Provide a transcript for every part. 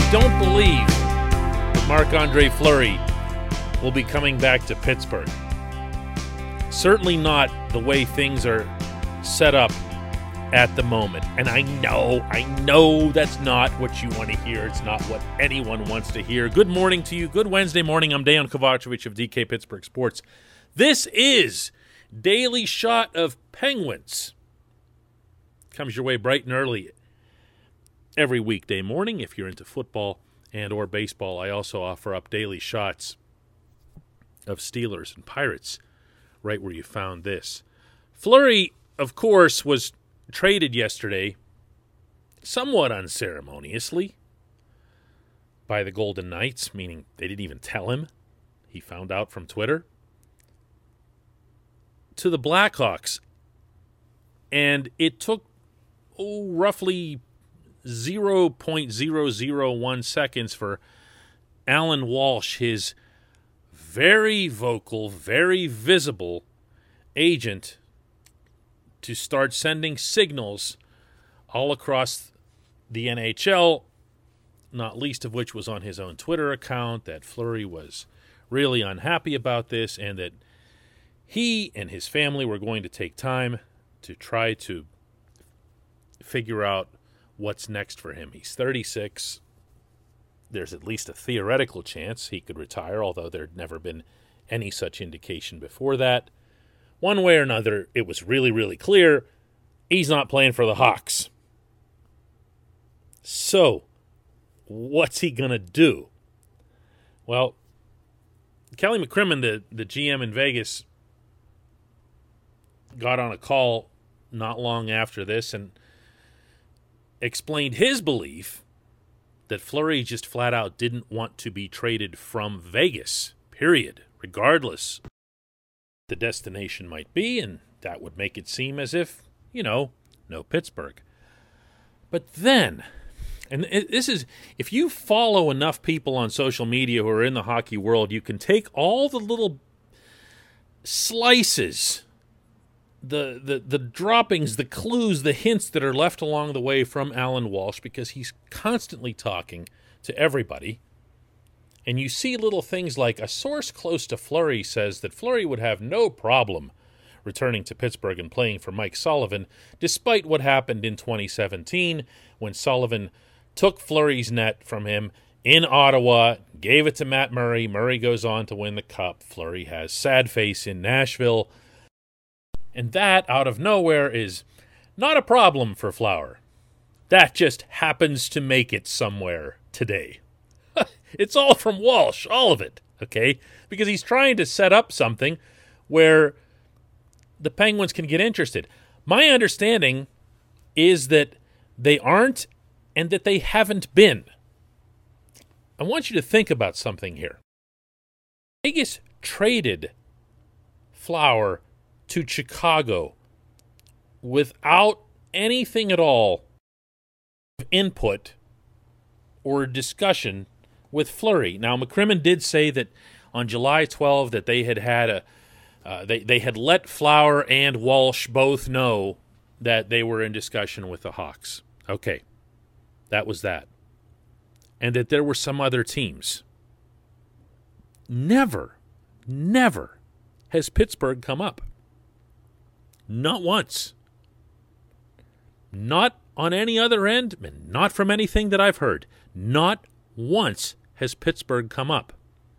don't believe Marc-Andre Fleury will be coming back to Pittsburgh. Certainly not the way things are set up at the moment. And I know that's not what you want to hear. It's not what anyone wants to hear. Good morning to you. Good Wednesday morning. I'm Dejan Kovacevic of DK Pittsburgh Sports. This is Daily Shot of Penguins. Comes your way bright and early every weekday morning. If you're into football and or baseball, I also offer up daily shots of Steelers and Pirates right where you found this. Fleury, of course, was traded yesterday somewhat unceremoniously by the Golden Knights, meaning they didn't even tell him. He found out from Twitter. To the Blackhawks. And it took roughly 0.001 seconds for Alan Walsh, his very vocal, very visible agent, to start sending signals all across the NHL, not least of which was on his own Twitter account, that Fleury was really unhappy about this and that he and his family were going to take time to try to figure out what's next for him. He's 36. There's at least a theoretical chance he could retire, although there'd never been any such indication before that. One way or another, it was really, really clear he's not playing for the Hawks. So, what's he going to do? Well, Kelly McCrimmon, the GM in Vegas, got on a call not long after this and explained his belief that Fleury just flat out didn't want to be traded from Vegas, period, regardless the destination might be, and that would make it seem as if, no Pittsburgh. But then, and this is, if you follow enough people on social media who are in the hockey world, you can take all the little slices, the droppings, the clues, the hints that are left along the way from Alan Walsh, because he's constantly talking to everybody. And you see little things like a source close to Fleury says that Fleury would have no problem returning to Pittsburgh and playing for Mike Sullivan, despite what happened in 2017 when Sullivan took Fleury's net from him in Ottawa, gave it to Matt Murray. Murray goes on to win the Cup. Fleury has sad face in Nashville. And that, out of nowhere, is not a problem for Flower. That just happens to make it somewhere today. It's all from Walsh, all of it, okay? Because he's trying to set up something where the Penguins can get interested. My understanding is that they aren't and that they haven't been. I want you to think about something here. Vegas traded Flower to Chicago without anything at all of input or discussion with Fleury. Now, McCrimmon did say that on July 12 that they had they had let Flower and Walsh both know that they were in discussion with the Hawks. Okay, that was that. And that there were some other teams. Never has Pittsburgh come up. Not once. Not on any other end, and not from anything that I've heard. Not once has Pittsburgh come up.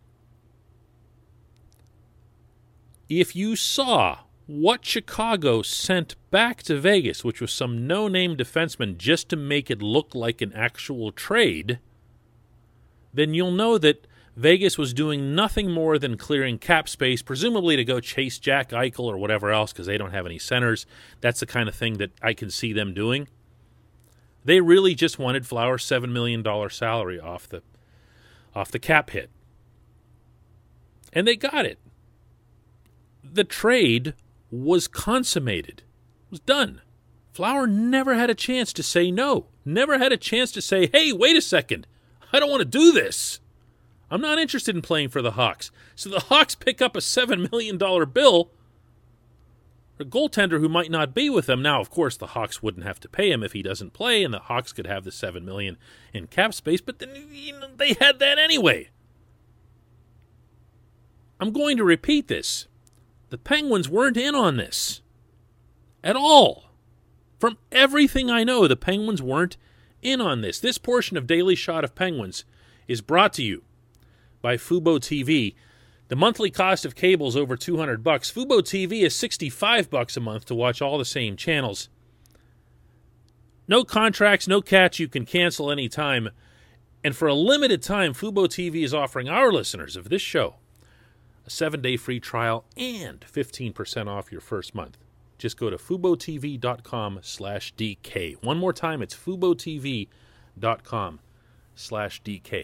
If you saw what Chicago sent back to Vegas, which was some no-name defenseman just to make it look like an actual trade, then you'll know that Vegas was doing nothing more than clearing cap space, presumably to go chase Jack Eichel or whatever else, because they don't have any centers. That's the kind of thing that I can see them doing. They really just wanted Flower's $7 million salary off the cap hit. And they got it. The trade was consummated. It was done. Flower never had a chance to say no. Never had a chance to say, hey, wait a second. I don't want to do this. I'm not interested in playing for the Hawks. So the Hawks pick up a $7 million bill, a goaltender who might not be with them. Now, of course, the Hawks wouldn't have to pay him if he doesn't play, and the Hawks could have the $7 million in cap space, but then they had that anyway. I'm going to repeat this. The Penguins weren't in on this at all. From everything I know, the Penguins weren't in on this. This portion of Daily Shot of Penguins is brought to you by Fubo TV. The monthly cost of cable is over $200. Fubo TV is $65 a month to watch all the same channels. No contracts, no catch. You can cancel anytime. And for a limited time, Fubo TV is offering our listeners of this show a 7-day free trial and 15% off your first month. Just go to FuboTV.com/DK. One more time, it's FuboTV.com/DK.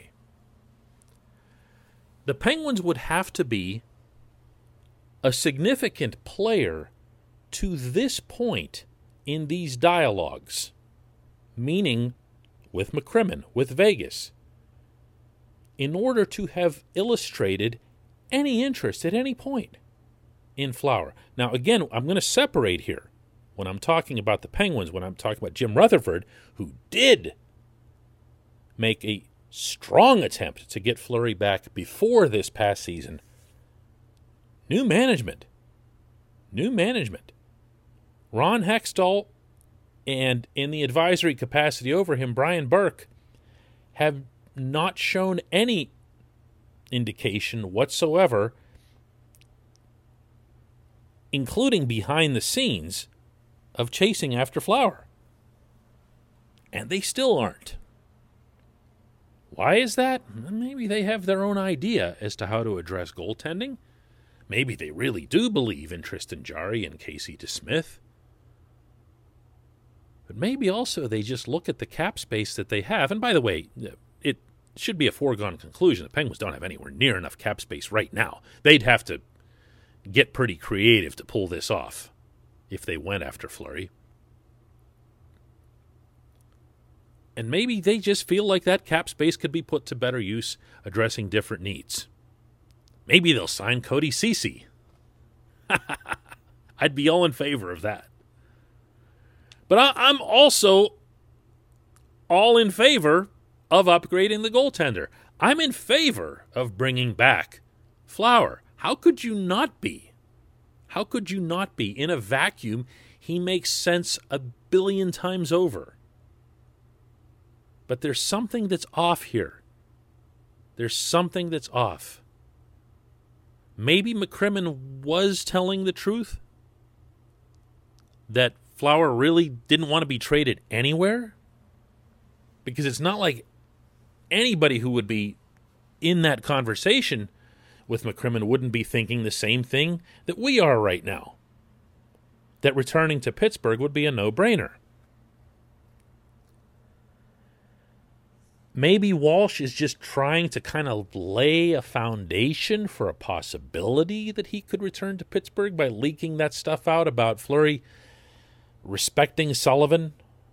The Penguins would have to be a significant player to this point in these dialogues, meaning with McCrimmon, with Vegas, in order to have illustrated any interest at any point in Flower. Now, again, I'm going to separate here when I'm talking about the Penguins, when I'm talking about Jim Rutherford, who did make a strong attempt to get Fleury back before this past season. New management. Ron Hextall and, in the advisory capacity over him, Brian Burke, have not shown any indication whatsoever, including behind the scenes, of chasing after Flower. And they still aren't. Why is that? Maybe they have their own idea as to how to address goaltending. Maybe they really do believe in Tristan Jarry and Casey DeSmith. But maybe also they just look at the cap space that they have. And by the way, it should be a foregone conclusion. The Penguins don't have anywhere near enough cap space right now. They'd have to get pretty creative to pull this off if they went after Fleury. And maybe they just feel like that cap space could be put to better use addressing different needs. Maybe they'll sign Cody Ceci. I'd be all in favor of that. But I'm also all in favor of upgrading the goaltender. I'm in favor of bringing back Flower. How could you not be? How could you not be? In a vacuum, he makes sense a billion times over. But there's something that's off here. There's something that's off. Maybe McCrimmon was telling the truth? That Flower really didn't want to be traded anywhere? Because it's not like anybody who would be in that conversation with McCrimmon wouldn't be thinking the same thing that we are right now. That returning to Pittsburgh would be a no-brainer. Maybe Walsh is just trying to kind of lay a foundation for a possibility that he could return to Pittsburgh by leaking that stuff out about Fleury respecting Sullivan.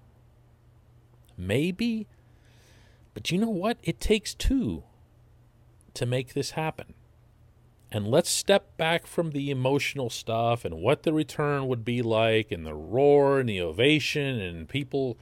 Maybe. But you know what? It takes two to make this happen. And let's step back from the emotional stuff and what the return would be like and the roar and the ovation and people,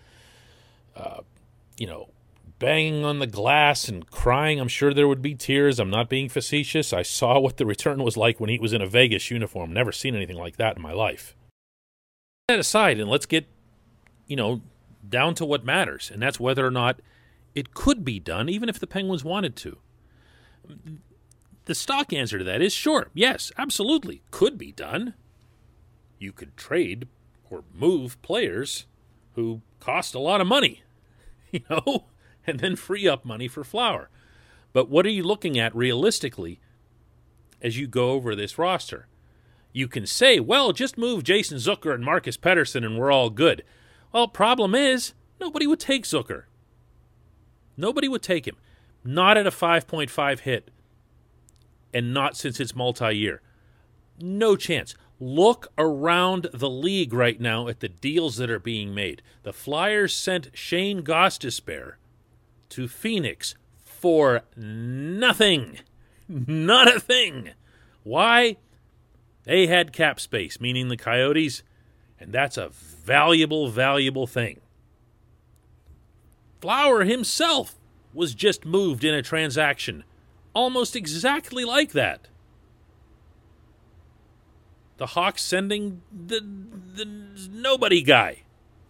banging on the glass and crying. I'm sure there would be tears. I'm not being facetious. I saw what the return was like when he was in a Vegas uniform. Never seen anything like that in my life. Put that aside and let's get, down to what matters. And that's whether or not it could be done, even if the Penguins wanted to. The stock answer to that is sure, yes, absolutely, could be done. You could trade or move players who cost a lot of money, and then free up money for Flower. But what are you looking at realistically as you go over this roster? You can say, well, just move Jason Zucker and Marcus Pettersson and we're all good. Well, problem is, nobody would take Zucker. Nobody would take him. Not at a 5.5 hit. And not since it's multi-year. No chance. Look around the league right now at the deals that are being made. The Flyers sent Shane Gostisbehere to Phoenix for nothing. Not a thing. Why? They had cap space, meaning the Coyotes, and that's a valuable, valuable thing. Flower himself was just moved in a transaction almost exactly like that. The Hawks sending the nobody guy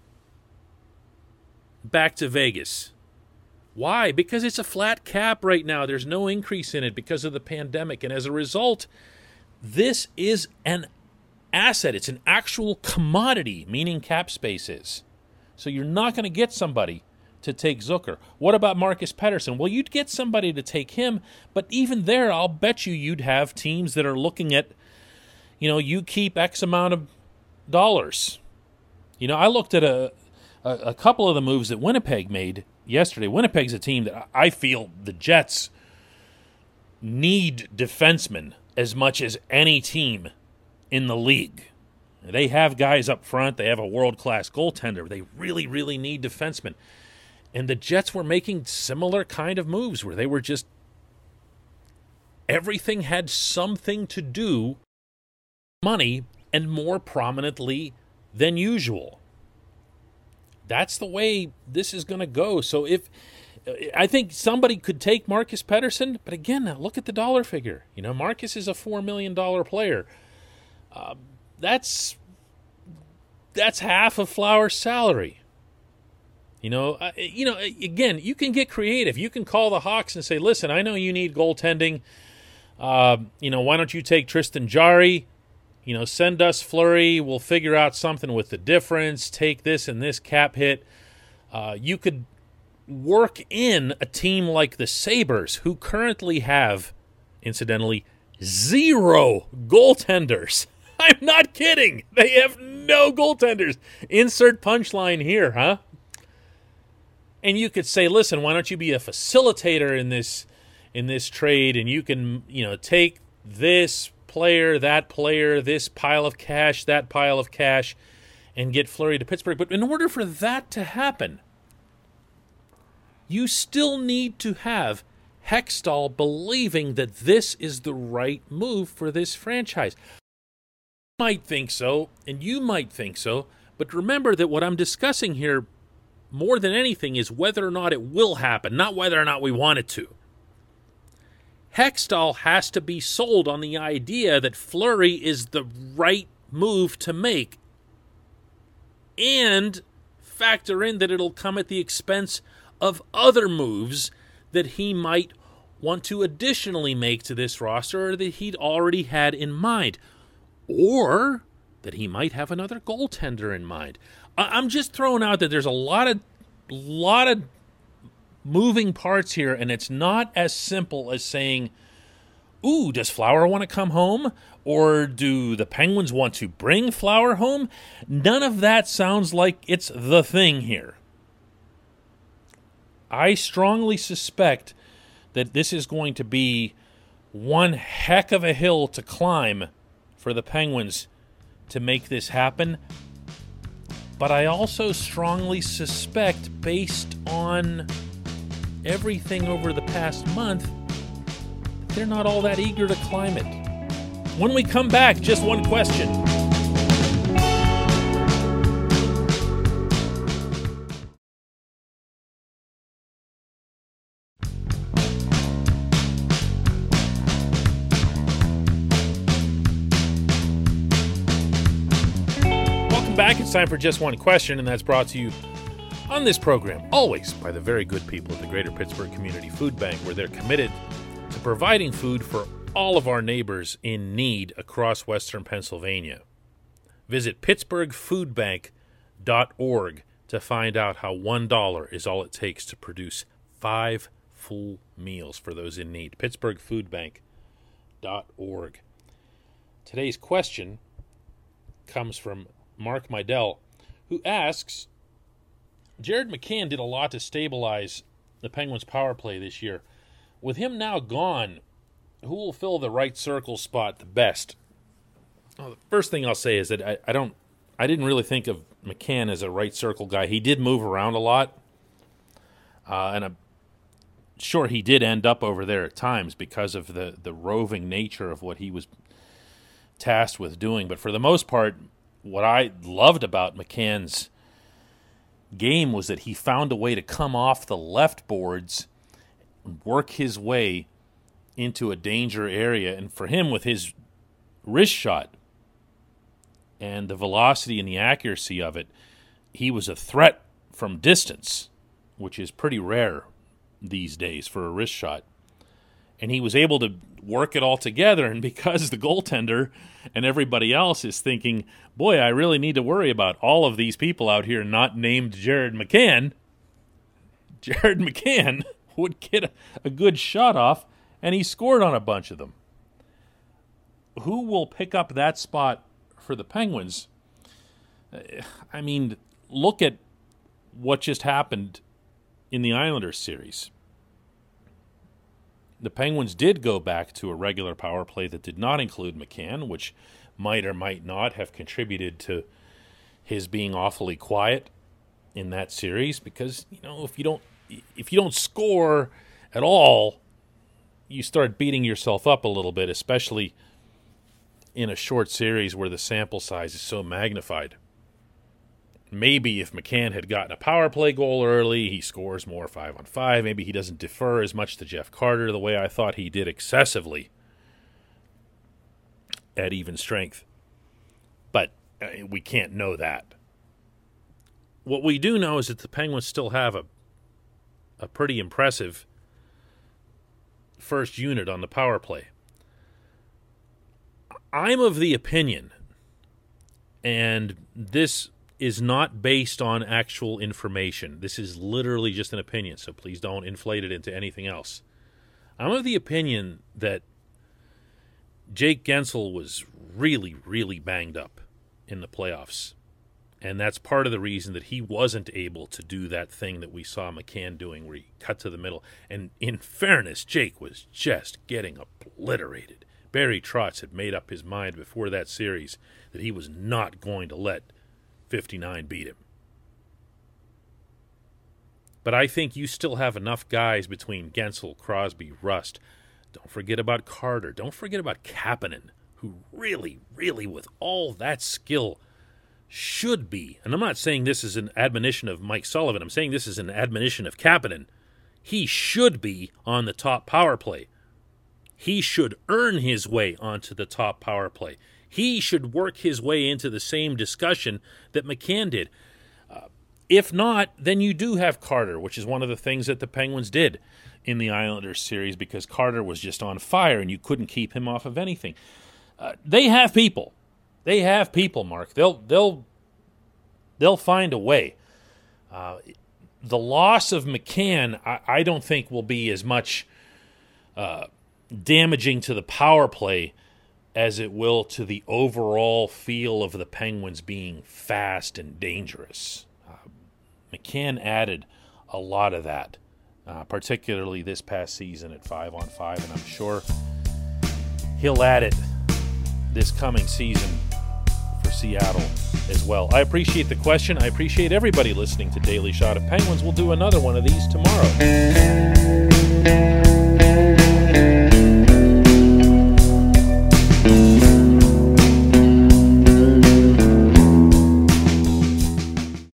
back to Vegas. Why? Because it's a flat cap right now. There's no increase in it because of the pandemic. And as a result, this is an asset. It's an actual commodity, meaning cap space is. So you're not going to get somebody to take Zucker. What about Marcus Pettersson? Well, you'd get somebody to take him, but even there, I'll bet you'd have teams that are looking at, you keep X amount of dollars. I looked at a couple of the moves that Winnipeg made yesterday. Winnipeg's a team that I feel the Jets need defensemen as much as any team in the league. They have guys up front. They have a world-class goaltender. They really, really need defensemen. And the Jets were making similar kind of moves where they were just everything had something to do with money and more prominently than usual. That's the way this is going to go. So I think somebody could take Marcus Pettersson, but again, now look at the dollar figure. Marcus is a $4 million player. That's half of Flower's salary. Again, you can get creative. You can call the Hawks and say, listen, I know you need goaltending. Why don't you take Tristan Jarry? Send us Fleury. We'll figure out something with the difference. Take this and this cap hit. You could work in a team like the Sabres, who currently have, incidentally, 0 goaltenders. I'm not kidding. They have no goaltenders. Insert punchline here, huh? And you could say, listen, why don't you be a facilitator in this trade, and you can, take this player, that player, this pile of cash, that pile of cash, and get Fleury to Pittsburgh. But in order for that to happen, you still need to have Hextall believing that this is the right move for this franchise. You might think so, and you might think so, but remember that what I'm discussing here more than anything is whether or not it will happen, not whether or not we want it to. Hextall has to be sold on the idea that Fleury is the right move to make, and factor in that it'll come at the expense of other moves that he might want to additionally make to this roster or that he'd already had in mind, or that he might have another goaltender in mind. I'm just throwing out that there's a lot of moving parts here, and it's not as simple as saying, ooh, does Flower want to come home? Or do the Penguins want to bring Flower home? None of that sounds like it's the thing here. I strongly suspect that this is going to be one heck of a hill to climb for the Penguins to make this happen. But I also strongly suspect, based on everything over the past month, they're not all that eager to climb it. When we come back, just one question. Back, it's time for Just One Question, and that's brought to you on this program, always by the very good people at the Greater Pittsburgh Community Food Bank, where they're committed to providing food for all of our neighbors in need across Western Pennsylvania. Visit pittsburghfoodbank.org to find out how $1 is all it takes to produce 5 full meals for those in need. pittsburghfoodbank.org. Today's question comes from Mark Meidel, who asks, Jared McCann did a lot to stabilize the Penguins' power play this year. With him now gone, who will fill the right circle spot the best? Well, the first thing I'll say is that I didn't really think of McCann as a right circle guy. He did move around a lot, and I'm sure he did end up over there at times because of the roving nature of what he was tasked with doing. But for the most part, what I loved about McCann's game was that he found a way to come off the left boards and work his way into a danger area. And for him, with his wrist shot and the velocity and the accuracy of it, he was a threat from distance, which is pretty rare these days for a wrist shot. And he was able to work it all together, and because the goaltender and everybody else is thinking, boy, I really need to worry about all of these people out here not named Jared McCann, Jared McCann would get a good shot off, and he scored on a bunch of them. Who will pick up that spot for the Penguins? I mean, look at what just happened in the Islanders series. The Penguins did go back to a regular power play that did not include McCann, which might or might not have contributed to his being awfully quiet in that series, because, you know, if you don't score at all, you start beating yourself up a little bit, especially in a short series where the sample size is so magnified. Maybe if McCann had gotten a power play goal early, he scores more 5-on-5. Maybe he doesn't defer as much to Jeff Carter the way I thought he did excessively at even strength. But we can't know that. What we do know is that the Penguins still have a pretty impressive first unit on the power play. I'm of the opinion, and this is not based on actual information. This is literally just an opinion, so please don't inflate it into anything else. I'm of the opinion that Jake Guentzel was really, really banged up in the playoffs, and that's part of the reason that he wasn't able to do that thing that we saw McCann doing where he cut to the middle. And in fairness, Jake was just getting obliterated. Barry Trotz had made up his mind before that series that he was not going to let 59 beat him. But I think you still have enough guys between Guentzel, Crosby, Rust. Don't forget about Carter. Don't forget about Kapanen, who really, really, with all that skill, should be, and I'm not saying this is an admonition of Mike Sullivan, I'm saying this is an admonition of Kapanen. He should be on the top power play. He should earn his way onto the top power play. He should work his way into the same discussion that McCann did. If not, then you do have Carter, which is one of the things that the Penguins did in the Islanders series, because Carter was just on fire and you couldn't keep him off of anything. They have people. They have people, Mark. They'll find a way. The loss of McCann, I don't think will be as much damaging to the power play as it will to the overall feel of the Penguins being fast and dangerous. McCann added a lot of that, particularly this past season at 5-on-5, and I'm sure he'll add it this coming season for Seattle as well. I appreciate the question. I appreciate everybody listening to Daily Shot of Penguins. We'll do another one of these tomorrow.